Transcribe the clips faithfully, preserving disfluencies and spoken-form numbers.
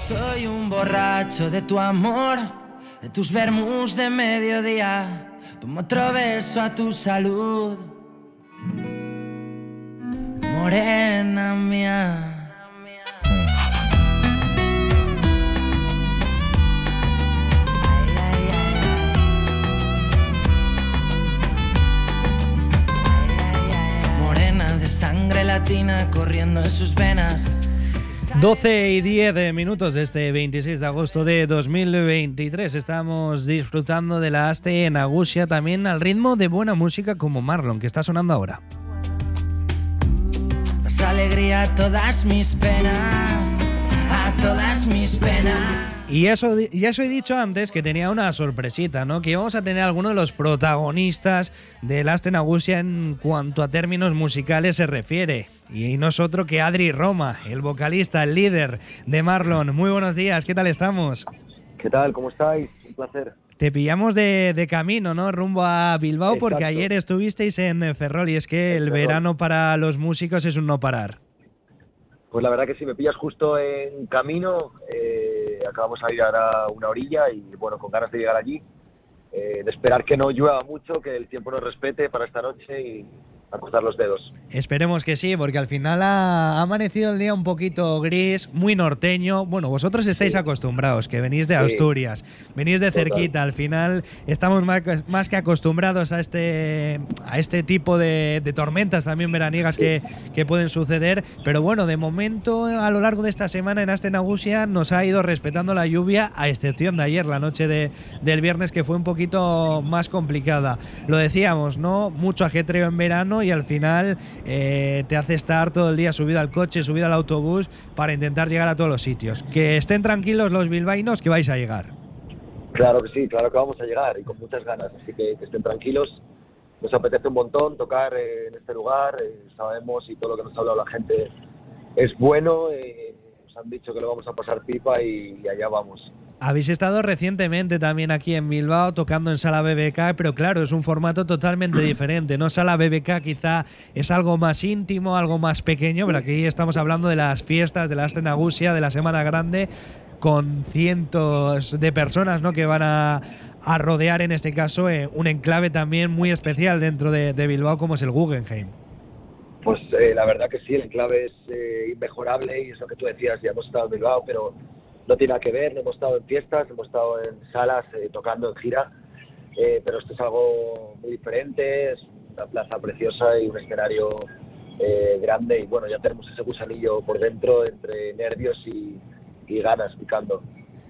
Soy un borracho de tu amor, de tus vermús de mediodía. Ponme otro beso a tu salud, morena mía. Morena de sangre latina corriendo en sus venas. doce y diez minutos de este veintiséis de agosto de dos mil veintitrés. Estamos disfrutando de la Aste Nagusia, también al ritmo de buena música como Marlon, que está sonando ahora. Das alegría a todas mis penas, a todas mis penas. Y eso, ya os he dicho antes que tenía una sorpresita, ¿no? Que íbamos a tener a alguno de los protagonistas del Aste Nagusia en cuanto a términos musicales se refiere. Y no es otro que Adri Roma, el vocalista, el líder de Marlon. Muy buenos días, ¿qué tal estamos? ¿Qué tal? ¿Cómo estáis? Un placer. Te pillamos de, de camino, ¿no? Rumbo a Bilbao. Exacto. Porque ayer estuvisteis en Ferrol y es que el, el verano para los músicos es un no parar. Pues la verdad que sí, me pillas justo en camino. Eh, acabamos de ir ahora a una orilla y bueno, con ganas de llegar allí. Eh, de esperar que no llueva mucho, que el tiempo nos respete para esta noche y a cruzar los dedos. Esperemos que sí, porque al final ha, ha amanecido el día un poquito gris, muy norteño. Bueno, vosotros estáis sí. acostumbrados, que venís de Asturias, sí. venís de cerquita. Total. Al final estamos más, más que acostumbrados a este, a este tipo de, de tormentas también veraniegas sí. que, que pueden suceder. Pero bueno, de momento, a lo largo de esta semana en Aste Nagusia nos ha ido respetando la lluvia, a excepción de ayer, la noche de, del viernes, que fue un poquito más complicada. Lo decíamos, ¿no? Mucho ajetreo en verano y al final eh, te hace estar todo el día subido al coche, subido al autobús para intentar llegar a todos los sitios. Que estén tranquilos los bilbaínos, que vais a llegar. Claro que sí, claro que vamos a llegar y con muchas ganas, así que, que estén tranquilos. Nos apetece un montón tocar eh, en este lugar, eh, sabemos y todo lo que nos ha hablado la gente es bueno, eh, nos han dicho que lo vamos a pasar pipa y, y allá vamos. Habéis estado recientemente también aquí en Bilbao tocando en Sala B B K, pero claro, es un formato totalmente diferente, ¿no? Sala B B K quizá es algo más íntimo, algo más pequeño, pero aquí estamos hablando de las fiestas, de la Aste Nagusia, de la Semana Grande, con cientos de personas, ¿no? Que van a, a rodear en este caso eh, un enclave también muy especial dentro de, de Bilbao como es el Guggenheim. Pues eh, la verdad que sí, el enclave es eh, inmejorable y es lo que tú decías, ya hemos estado en Bilbao, pero no tiene nada que ver, no hemos estado en fiestas, hemos estado en salas, eh, tocando en gira, eh, pero esto es algo muy diferente, es una plaza preciosa y un escenario eh, grande y bueno, ya tenemos ese gusanillo por dentro entre nervios y, y ganas picando.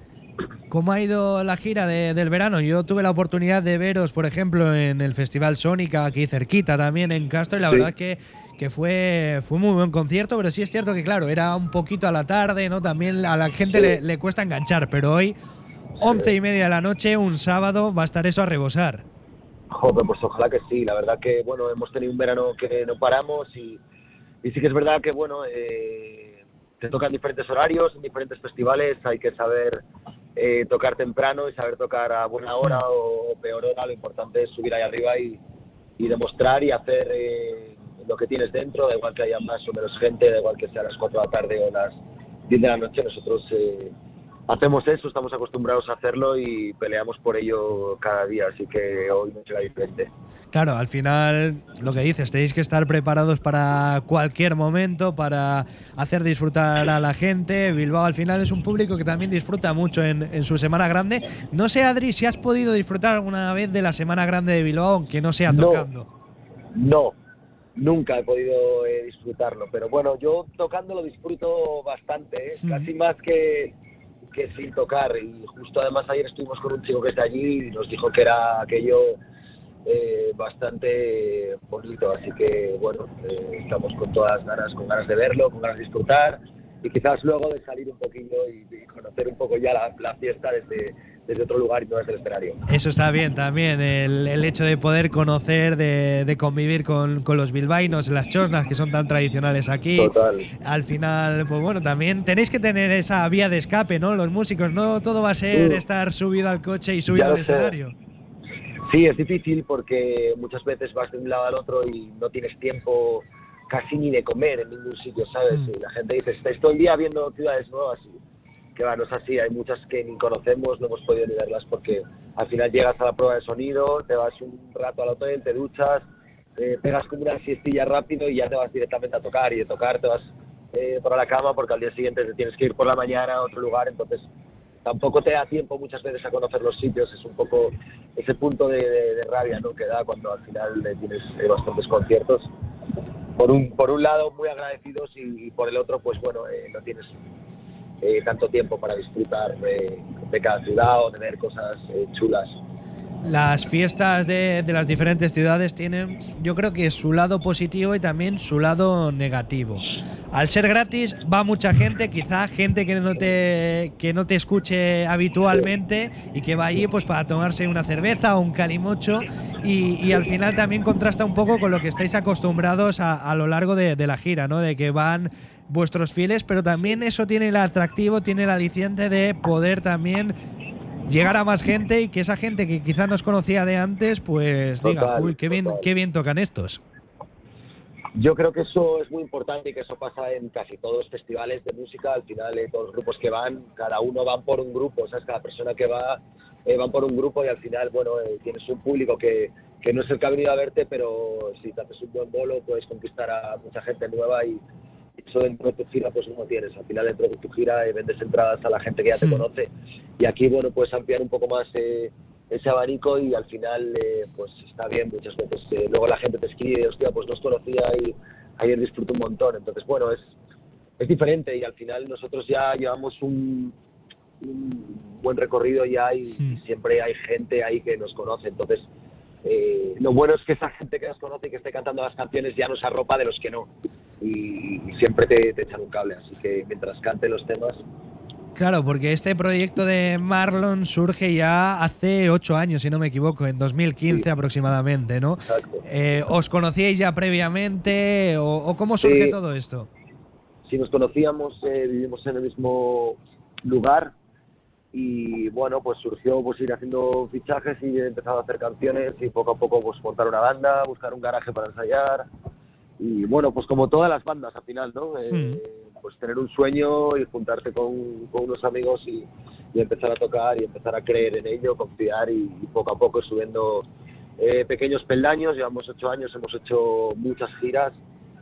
¿Cómo ha ido la gira de, del verano? Yo tuve la oportunidad de veros, por ejemplo, en el Festival Sónica, aquí cerquita también en Castro, y la sí. verdad que, que fue, fue muy buen concierto, pero sí es cierto que, claro, era un poquito a la tarde, ¿no? También a la gente sí. le, le cuesta enganchar, pero hoy, once y media de la noche, un sábado, va a estar eso a rebosar. Joder, pues ojalá que sí. La verdad que, bueno, hemos tenido un verano que no paramos y, y sí que es verdad que, bueno, eh, te tocan diferentes horarios, en diferentes festivales, hay que saber eh, tocar temprano y saber tocar a buena hora o, o peor hora. Lo importante es subir ahí arriba y, y demostrar y hacer eh, lo que tienes dentro, da igual que haya más o menos gente, da igual que sea a las cuatro de la tarde o las diez de la noche, nosotros eh, hacemos eso, estamos acostumbrados a hacerlo y peleamos por ello cada día, así que hoy no será diferente. Claro, al final, lo que dices, tenéis que estar preparados para cualquier momento, para hacer disfrutar a la gente. Bilbao al final es un público que también disfruta mucho en, en su Semana Grande. No sé, Adri, si has podido disfrutar alguna vez de la Semana Grande de Bilbao, aunque no sea tocando. No, no, nunca he podido eh, disfrutarlo, pero bueno, yo tocando lo disfruto bastante, ¿eh? mm. casi más que... que sin tocar, y justo además ayer estuvimos con un chico que está allí y nos dijo que era aquello eh, bastante bonito, así que bueno, eh, estamos con todas las ganas, con ganas de verlo, con ganas de disfrutar y quizás luego de salir un poquillo y, y conocer un poco ya la, la fiesta desde, desde otro lugar y no desde el escenario. Eso está bien también, el, el hecho de poder conocer, de, de convivir con, con los bilbaínos, las chosnas que son tan tradicionales aquí. Total. Al final, pues bueno, también tenéis que tener esa vía de escape, ¿no? Los músicos, no todo va a ser uh, estar subido al coche y subido al sé. escenario. Sí, es difícil porque muchas veces vas de un lado al otro y no tienes tiempo casi ni de comer en ningún sitio, ¿sabes? Mm. Y la gente dice, estáis todo el día viendo ciudades nuevas y que va, no es así, hay muchas que ni conocemos, no hemos podido ni verlas porque al final llegas a la prueba de sonido, te vas un rato al hotel, te duchas, eh, pegas como una siestilla rápido y ya te vas directamente a tocar, y de tocar te vas eh, para la cama porque al día siguiente te tienes que ir por la mañana a otro lugar, entonces tampoco te da tiempo muchas veces a conocer los sitios, es un poco ese punto de, de, de rabia, ¿no?, que da cuando al final eh, tienes eh, bastantes conciertos. Por un, por un lado muy agradecidos y, y por el otro pues bueno, eh, no tienes eh, tanto tiempo para disfrutar de, de cada ciudad o de ver cosas eh, chulas. Las fiestas de, de las diferentes ciudades tienen, yo creo que su lado positivo y también su lado negativo. Al ser gratis va mucha gente, quizá gente que no te que no te escuche habitualmente y que va allí pues para tomarse una cerveza o un calimocho y, y al final también contrasta un poco con lo que estáis acostumbrados a, a lo largo de, de la gira, ¿no? De que van vuestros fieles, pero también eso tiene el atractivo, tiene el aliciente de poder también llegar a más gente y que esa gente que quizás nos conocía de antes pues Total, diga, uy, qué bien, total. qué bien tocan estos. Yo creo que eso es muy importante y que eso pasa en casi todos los festivales de música. Al final, eh, todos los grupos que van, cada uno van por un grupo, ¿sabes? Cada persona que va eh, van por un grupo y al final, bueno, eh, tienes un público que, que no es el que ha venido a verte, pero si te haces un buen bolo puedes conquistar a mucha gente nueva y eso dentro de tu gira pues no lo tienes. Al final dentro de tu gira eh, vendes entradas a la gente que ya te Mm. conoce y aquí, bueno, puedes ampliar un poco más eh, ese abanico y al final eh, pues está bien muchas veces. Eh, luego la gente te escribe, hostia, pues no os conocía y ayer disfruto un montón. Entonces, bueno, es, es diferente y al final nosotros ya llevamos un, un buen recorrido ya y, Mm. y siempre hay gente ahí que nos conoce. Entonces, eh, lo bueno es que esa gente que nos conoce y que esté cantando las canciones ya nos arropa de los que no. Y, y siempre te, te echan un cable, así que mientras cante los temas. Claro, porque este proyecto de Marlon surge ya hace ocho años, si no me equivoco, en dos mil quince Sí. aproximadamente, ¿no? Exacto. Eh, ¿Os conocíais ya previamente o, o cómo surge Sí. todo esto? Si nos conocíamos, eh, vivimos en el mismo lugar y bueno, pues surgió pues ir haciendo fichajes y he empezado a hacer canciones y poco a poco pues montar una banda, buscar un garaje para ensayar y bueno, pues como todas las bandas al final, ¿no? Eh, pues tener un sueño y juntarte con, con unos amigos y, y empezar a tocar y empezar a creer en ello, confiar y, y poco a poco subiendo eh, pequeños peldaños. Llevamos ocho años, hemos hecho muchas giras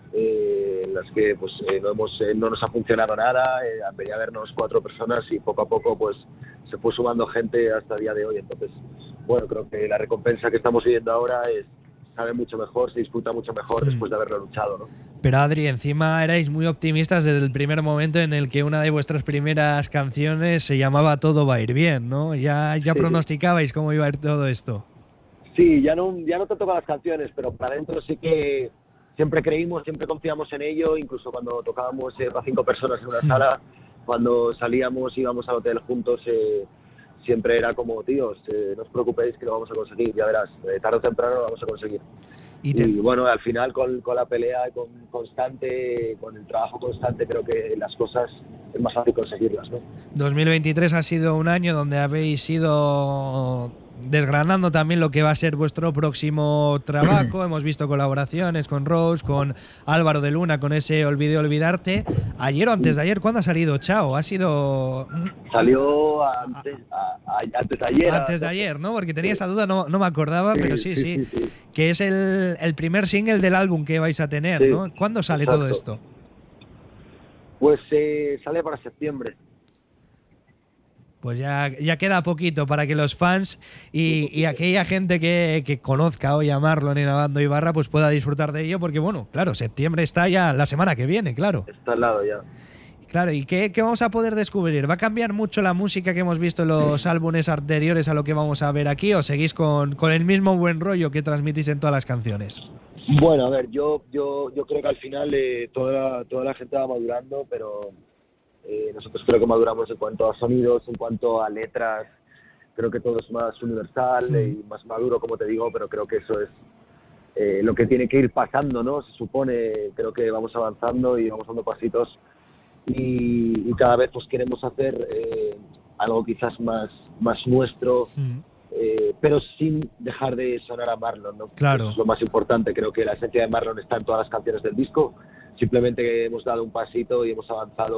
eh, en las que pues eh, no, hemos, eh, no nos ha funcionado nada, eh, venía a vernos cuatro personas y poco a poco pues se fue sumando gente hasta el día de hoy. Entonces, bueno, creo que la recompensa que estamos viviendo ahora es sabe mucho mejor, se disfruta mucho mejor Mm. después de haberlo luchado, ¿no? Pero Adri, encima erais muy optimistas desde el primer momento en el que una de vuestras primeras canciones se llamaba Todo va a ir bien, ¿no? Ya, ya Sí. pronosticabais cómo iba a ir todo esto. Sí, ya no, ya no te tocan las canciones, pero para adentro sí que siempre creímos, siempre confiamos en ello, incluso cuando tocábamos eh, para cinco personas en una Mm. sala, cuando salíamos, íbamos al hotel juntos, eh, siempre era como, tíos, eh, no os preocupéis que lo vamos a conseguir, ya verás, eh, tarde o temprano lo vamos a conseguir. Y Y, te- bueno, al final con, con la pelea con, constante, con el trabajo constante, creo que las cosas es más fácil conseguirlas, ¿no? dos mil veintitrés ha sido un año donde habéis ido desgranando también lo que va a ser vuestro próximo trabajo. Hemos visto colaboraciones con Rose, con Álvaro de Luna, con ese Olvidé Olvidarte. Ayer o antes de ayer, ¿cuándo ha salido Chao? Ha sido Salió antes, a- a- antes de ayer. antes de ayer, ¿no? Porque tenía esa duda, no, no me acordaba, Sí, pero sí, sí, sí, sí, sí. que es el, el primer single del álbum que vais a tener, Sí, ¿no? ¿Cuándo sale todo exacto. esto? Pues eh, sale para septiembre. Pues ya, ya queda poquito para que los fans y, y aquella gente que, que conozca hoy a Marlon en Abando Ibarra pues pueda disfrutar de ello, porque bueno, claro, septiembre está ya la semana que viene, claro. Está al lado ya. Claro, ¿y qué, qué vamos a poder descubrir? ¿Va a cambiar mucho la música que hemos visto en los álbumes anteriores a lo que vamos a ver aquí o seguís con, con el mismo buen rollo que transmitís en todas las canciones? Bueno, a ver, yo yo yo creo que al final eh, toda, la, toda la gente va madurando, pero eh, nosotros creo que maduramos en cuanto a sonidos, en cuanto a letras. Creo que todo es más universal Mm. y más maduro, como te digo, pero creo que eso es eh, lo que tiene que ir pasando, ¿no? Se supone, creo que vamos avanzando y vamos dando pasitos y, y cada vez pues queremos hacer eh, algo quizás más, más nuestro, Mm. eh, pero sin dejar de sonar a Marlon, ¿no? Claro. Eso es lo más importante. Creo que la esencia de Marlon está en todas las canciones del disco, simplemente hemos dado un pasito y hemos avanzado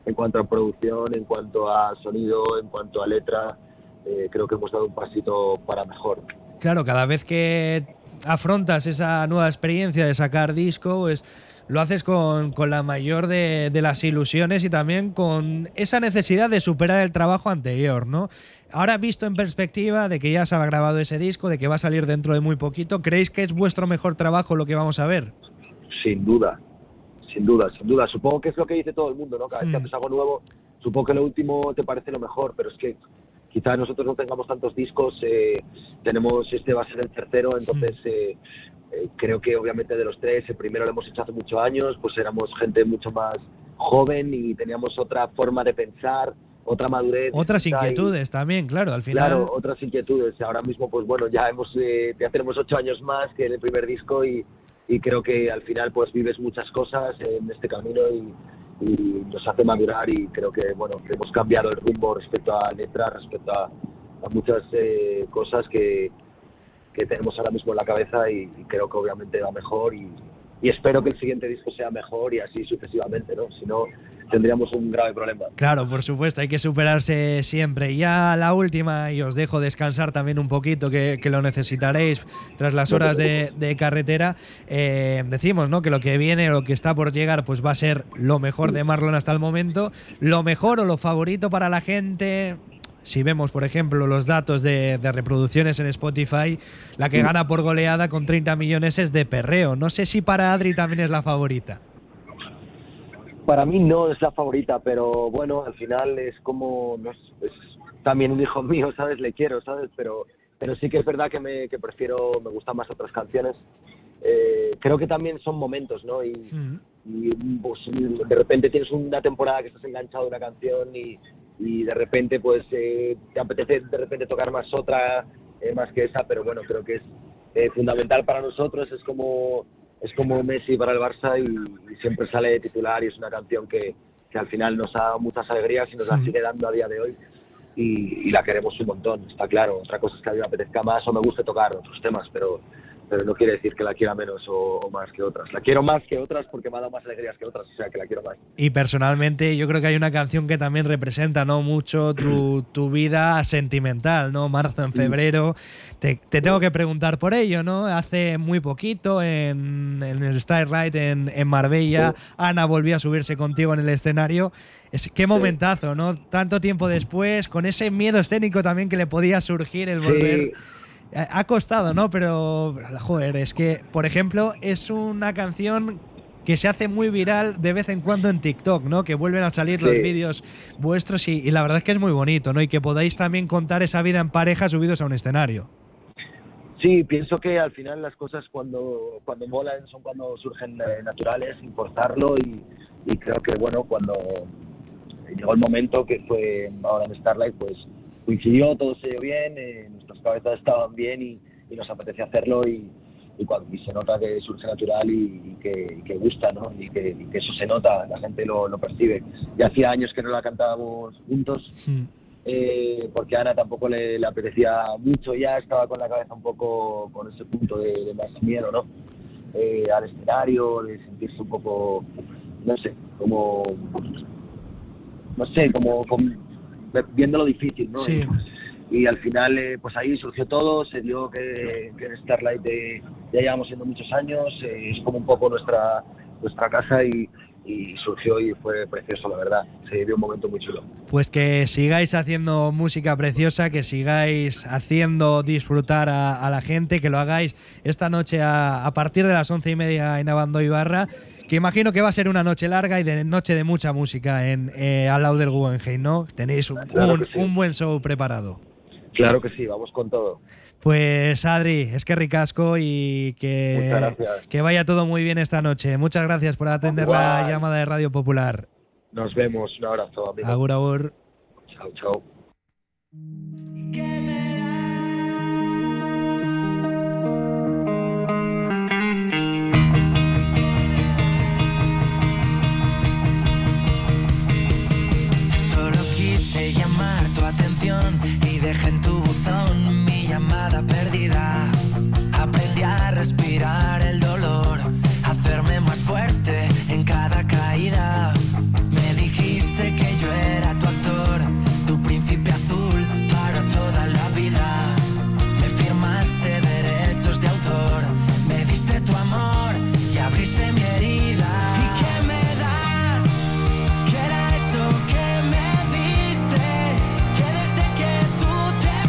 en cuanto a producción, en cuanto a sonido, en cuanto a letra, eh, creo que hemos dado un pasito para mejor. Claro, cada vez que afrontas esa nueva experiencia de sacar disco, pues lo haces con, con la mayor de, de las ilusiones y también con esa necesidad de superar el trabajo anterior, ¿no? Ahora, visto en perspectiva de que ya se ha grabado ese disco, de que va a salir dentro de muy poquito, ¿creéis que es vuestro mejor trabajo lo que vamos a ver? Sin duda, sin duda, sin duda. Supongo que es lo que dice todo el mundo, ¿no? Cada vez que haces algo nuevo, supongo que lo último te parece lo mejor, pero es que quizás nosotros no tengamos tantos discos, eh, tenemos, este va a ser el tercero, entonces eh, eh, creo que obviamente de los tres, el primero lo hemos hecho hace muchos años, pues éramos gente mucho más joven y teníamos otra forma de pensar, otra madurez. Otras inquietudes y, también, claro, al final. Claro, otras inquietudes. Ahora mismo, pues bueno, ya hemos, eh, ya tenemos ocho años más que en el primer disco y, y creo que al final pues vives muchas cosas en este camino y, y nos hace madurar y creo que, bueno, que hemos cambiado el rumbo respecto a letra, respecto a, a muchas eh, cosas que, que tenemos ahora mismo en la cabeza y, y creo que obviamente va mejor y, y espero que el siguiente disco sea mejor y así sucesivamente, ¿no? Si no, tendríamos un grave problema. Claro, por supuesto, hay que superarse siempre. Ya la última, y os dejo descansar también un poquito, que, que lo necesitaréis tras las horas de, de carretera. Eh, decimos, ¿no?, que lo que viene, lo que está por llegar, pues va a ser lo mejor de Marlon hasta el momento. Lo mejor o lo favorito para la gente. Si vemos, por ejemplo, los datos de, de reproducciones en Spotify, la que gana por goleada con treinta millones es de Perreo. No sé si para Adri también es la favorita. Para mí no es la favorita, pero bueno, al final es como, no es, es también un hijo mío, ¿sabes? Le quiero, ¿sabes? Pero pero sí que es verdad que me que prefiero, me gustan más otras canciones. Eh, creo que también son momentos, ¿no? Y, mm. y pues, de repente tienes una temporada que estás enganchado a una canción y, y de repente pues eh, te apetece de repente tocar más otra, eh, más que esa, pero bueno, creo que es eh, fundamental para nosotros, es como... es como Messi para el Barça y, y siempre sale de titular y es una canción que, que al final nos ha dado muchas alegrías y nos la sigue dando a día de hoy y, y la queremos un montón, está claro. Otra cosa es que a mí me apetezca más o me guste tocar otros temas, pero, pero no quiere decir que la quiera menos o, o más que otras. La quiero más que otras porque me ha dado más alegrías que otras, o sea que la quiero más. Y personalmente yo creo que hay una canción que también representa, ¿no?, mucho tu, tu vida sentimental, ¿no? Marzo en febrero. Te, te tengo que preguntar por ello, ¿no? Hace muy poquito en, en el Starlight en, en Marbella, Ana volvió a subirse contigo en el escenario. Es, qué momentazo, ¿no? Tanto tiempo después, con ese miedo escénico también que le podía surgir el volver. Sí. Ha costado, ¿no? Pero, joder, es que, por ejemplo, es una canción que se hace muy viral de vez en cuando en TikTok, ¿no? Que vuelven a salir sí. los vídeos vuestros y, y la verdad es que es muy bonito, ¿no? Y que podáis también contar esa vida en pareja subidos a un escenario. Sí, pienso que al final las cosas cuando, cuando molan son cuando surgen eh, naturales, importarlo y, y creo que, bueno, cuando llegó el momento que fue ahora en Starlight, pues coincidió, todo se dio bien, eh, nuestras cabezas estaban bien y, y nos apetece hacerlo y, y, cuando, y se nota que surge natural y, y, que, y que gusta, ¿no? Y que, y que eso se nota, la gente lo, lo percibe. Ya hacía años que no la cantábamos juntos, mm. eh, porque a Ana tampoco le, le apetecía mucho, ya estaba con la cabeza un poco con ese punto de, de más miedo, ¿no? Eh, al escenario, de sentirse un poco, no sé, como, no sé, como... como viendo lo difícil, ¿no? Sí. Y, y al final, eh, pues ahí surgió todo, se dio que, que en Starlight eh, ya llevamos siendo muchos años, eh, es como un poco nuestra nuestra casa y, y surgió y fue precioso, la verdad. Se vivió un momento muy chulo. Pues que sigáis haciendo música preciosa, que sigáis haciendo disfrutar a, a la gente, que lo hagáis esta noche a, a partir de las once y media en Abando Ibarra, que imagino que va a ser una noche larga y de noche de mucha música en eh, al lado del Guggenheim, ¿no? Tenéis un, claro un, sí. un buen show preparado. Claro que sí, vamos con todo. Pues Adri, es que ricasco y que, que vaya todo muy bien esta noche. Muchas gracias por atender Igual. la llamada de Radio Popular. Nos vemos, un abrazo, amigo. Agur, agur. Chao, chao. Solo quise llamar tu atención y dejé en tu